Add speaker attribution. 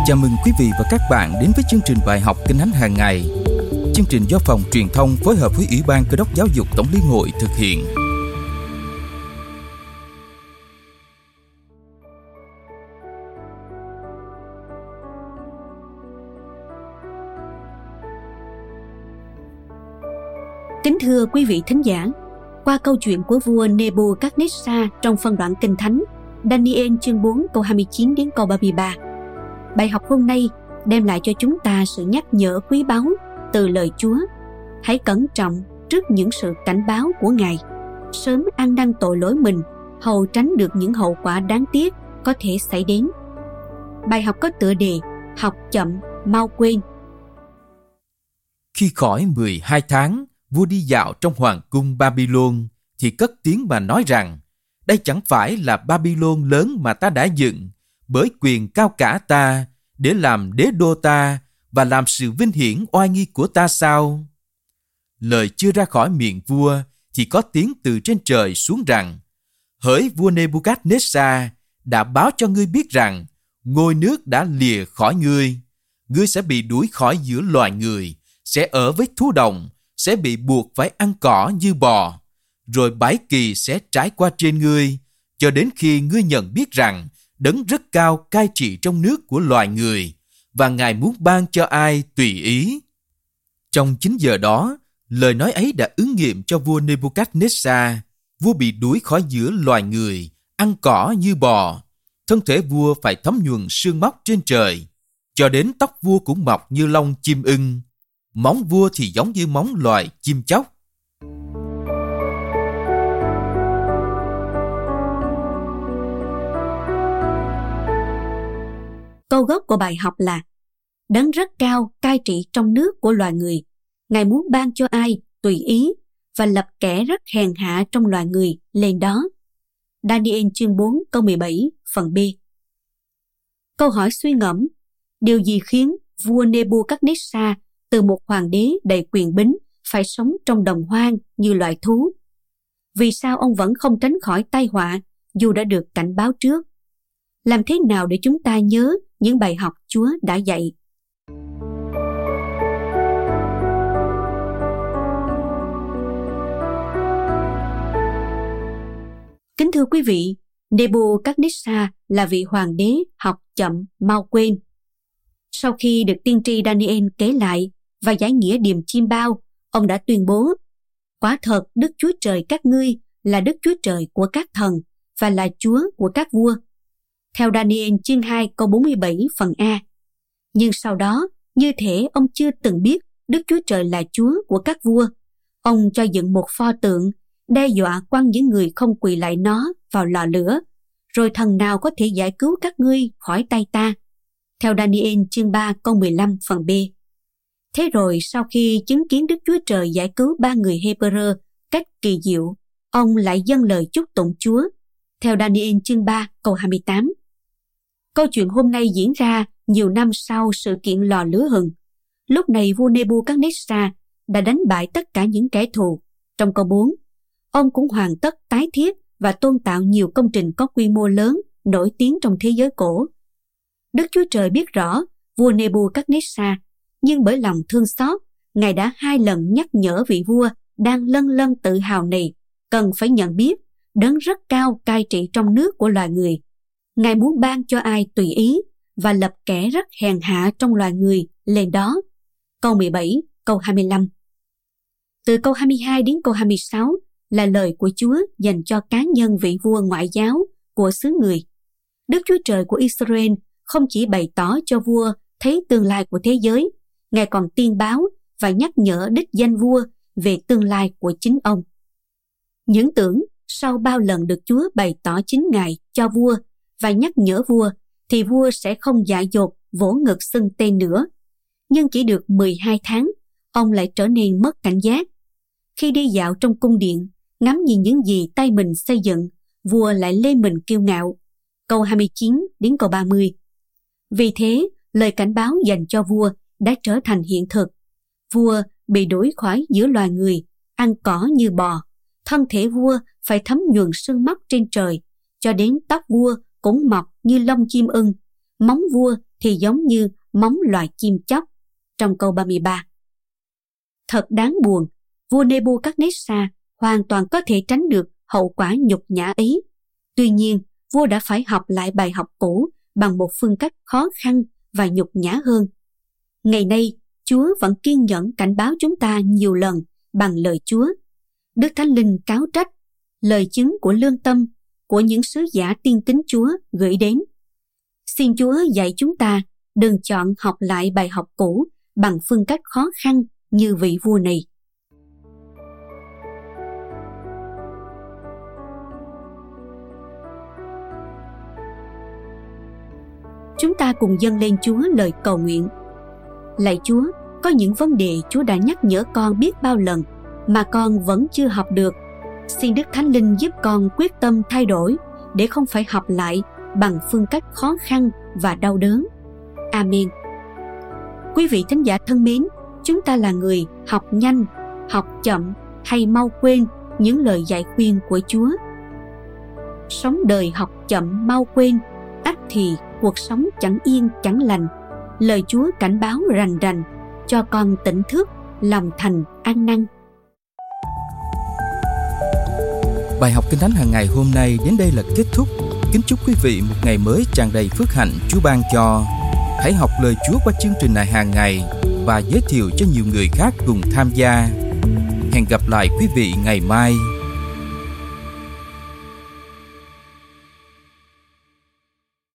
Speaker 1: Chào mừng quý vị và các bạn đến với chương trình bài học Kinh Thánh hàng ngày. Chương trình do Phòng Truyền thông phối hợp với Ủy ban Cơ đốc Giáo dục Tổng liên hội thực hiện.
Speaker 2: Kính thưa quý vị thính giả, qua câu chuyện của vua Nebuchadnezzar trong phân đoạn Kinh Thánh Daniel chương 4 câu 29 đến câu 33, bài học hôm nay đem lại cho chúng ta sự nhắc nhở quý báu từ lời Chúa. Hãy cẩn trọng trước những sự cảnh báo của Ngài, sớm ăn năn tội lỗi mình, hầu tránh được những hậu quả đáng tiếc có thể xảy đến. Bài học có tựa đề Học chậm, mau quên.
Speaker 1: Khi khỏi 12 tháng, vua đi dạo trong hoàng cung Babylon thì cất tiếng mà nói rằng: đây chẳng phải là Babylon lớn mà ta đã dựng bởi quyền cao cả ta để làm đế đô ta và làm sự vinh hiển oai nghi của ta sao? Lời chưa ra khỏi miệng vua thì có tiếng từ trên trời xuống rằng: hỡi vua Nebuchadnezzar, đã báo cho ngươi biết rằng ngôi nước đã lìa khỏi ngươi. Ngươi sẽ bị đuổi khỏi giữa loài người, sẽ ở với thú đồng, sẽ bị buộc phải ăn cỏ như bò. Rồi bãi kỳ sẽ trải qua trên ngươi, cho đến khi ngươi nhận biết rằng Đấng rất cao cai trị trong nước của loài người, và Ngài muốn ban cho ai tùy ý. Trong 9 giờ đó, lời nói ấy đã ứng nghiệm cho vua Nebuchadnezzar. Vua bị đuổi khỏi giữa loài người, ăn cỏ như bò. Thân thể vua phải thấm nhuần sương móc trên trời, cho đến tóc vua cũng mọc như lông chim ưng. Móng vua thì giống như móng loài chim chóc.
Speaker 2: Câu gốc của bài học là: Đấng rất cao cai trị trong nước của loài người. Ngài muốn ban cho ai tùy ý và lập kẻ rất hèn hạ trong loài người lên đó. Daniel chương 4 câu 17 phần B. Câu hỏi suy ngẫm: điều gì khiến vua Nebuchadnezzar từ một hoàng đế đầy quyền bính phải sống trong đồng hoang như loài thú? Vì sao ông vẫn không tránh khỏi tai họa dù đã được cảnh báo trước? Làm thế nào để chúng ta nhớ những bài học Chúa đã dạy? Kính thưa quý vị, Nebuchadnezzar là vị hoàng đế học chậm, mau quên. Sau khi được tiên tri Daniel kể lại và giải nghĩa điềm chim bao, ông đã tuyên bố: quả thật Đức Chúa Trời các ngươi là Đức Chúa Trời của các thần và là Chúa của các vua. Theo Daniel chương 2 câu 47 phần A. Nhưng sau đó, như thể ông chưa từng biết Đức Chúa Trời là Chúa của các vua, ông cho dựng một pho tượng, đe dọa quăng những người không quỳ lại nó vào lò lửa, rồi thần nào có thể giải cứu các ngươi khỏi tay ta. Theo Daniel chương 3 câu 15 phần B. Thế rồi sau khi chứng kiến Đức Chúa Trời giải cứu 3 người Hebrew cách kỳ diệu, ông lại dâng lời chúc tụng Chúa. Theo Daniel chương 3 câu 28. Câu chuyện hôm nay diễn ra nhiều năm sau sự kiện lò lửa hừng. Lúc này vua Nebuchadnezzar đã đánh bại tất cả những kẻ thù. Trong câu 4, ông cũng hoàn tất tái thiết và tôn tạo nhiều công trình có quy mô lớn, nổi tiếng trong thế giới cổ. Đức Chúa Trời biết rõ vua Nebuchadnezzar, nhưng bởi lòng thương xót, Ngài đã 2 lần nhắc nhở vị vua đang lân lân tự hào này cần phải nhận biết Đấng rất cao cai trị trong nước của loài người. Ngài muốn ban cho ai tùy ý và lập kẻ rất hèn hạ trong loài người lên đó. Câu 17, câu 25. Từ câu 22 đến câu 26 là lời của Chúa dành cho cá nhân vị vua ngoại giáo của xứ người. Đức Chúa Trời của Israel không chỉ bày tỏ cho vua thấy tương lai của thế giới, Ngài còn tiên báo và nhắc nhở đích danh vua về tương lai của chính ông. Những tưởng sau bao lần được Chúa bày tỏ chính Ngài cho vua và nhắc nhở vua, thì vua sẽ không dại dột vỗ ngực xưng tên nữa. Nhưng chỉ được 12 tháng, ông lại trở nên mất cảnh giác. Khi đi dạo trong cung điện, ngắm nhìn những gì tay mình xây dựng, vua lại lên mình kiêu ngạo. Câu 29 đến câu 30. Vì thế, lời cảnh báo dành cho vua đã trở thành hiện thực. Vua bị đuổi khỏi giữa loài người, ăn cỏ như bò. Thân thể vua phải thấm nhuần sương móc trên trời, cho đến tóc vua cũng mọc như lông chim ưng. Móng vua thì giống như móng loài chim chóc trong câu 33. Thật đáng buồn, vua Nebuchadnezzar hoàn toàn có thể tránh được hậu quả nhục nhã ấy. Tuy nhiên, vua đã phải học lại bài học cũ bằng một phương cách khó khăn và nhục nhã hơn. Ngày nay, Chúa vẫn kiên nhẫn cảnh báo chúng ta nhiều lần bằng lời Chúa. Đức Thánh Linh cáo trách, lời chứng của lương tâm của những sứ giả tiên kính Chúa gửi đến. Xin Chúa dạy chúng ta đừng chọn học lại bài học cũ bằng phương cách khó khăn như vị vua này. Chúng ta cùng dâng lên Chúa lời cầu nguyện. Lạy Chúa, có những vấn đề Chúa đã nhắc nhở con biết bao lần mà con vẫn chưa học được. Xin Đức Thánh Linh giúp con quyết tâm thay đổi để không phải học lại bằng phương cách khó khăn và đau đớn. Amen. Quý vị thính giả thân mến, chúng ta là người học nhanh, học chậm hay mau quên những lời dạy khuyên của Chúa. Sống đời học chậm mau quên, ắt thì cuộc sống chẳng yên chẳng lành. Lời Chúa cảnh báo rành rành, cho con tỉnh thức, lòng thành ăn năn.
Speaker 1: Bài học Kinh Thánh hàng ngày hôm nay đến đây là kết thúc. Kính chúc quý vị một ngày mới tràn đầy phước hạnh Chúa ban cho. Hãy học lời Chúa qua chương trình này hàng ngày và giới thiệu cho nhiều người khác cùng tham gia. Hẹn gặp lại quý vị ngày mai.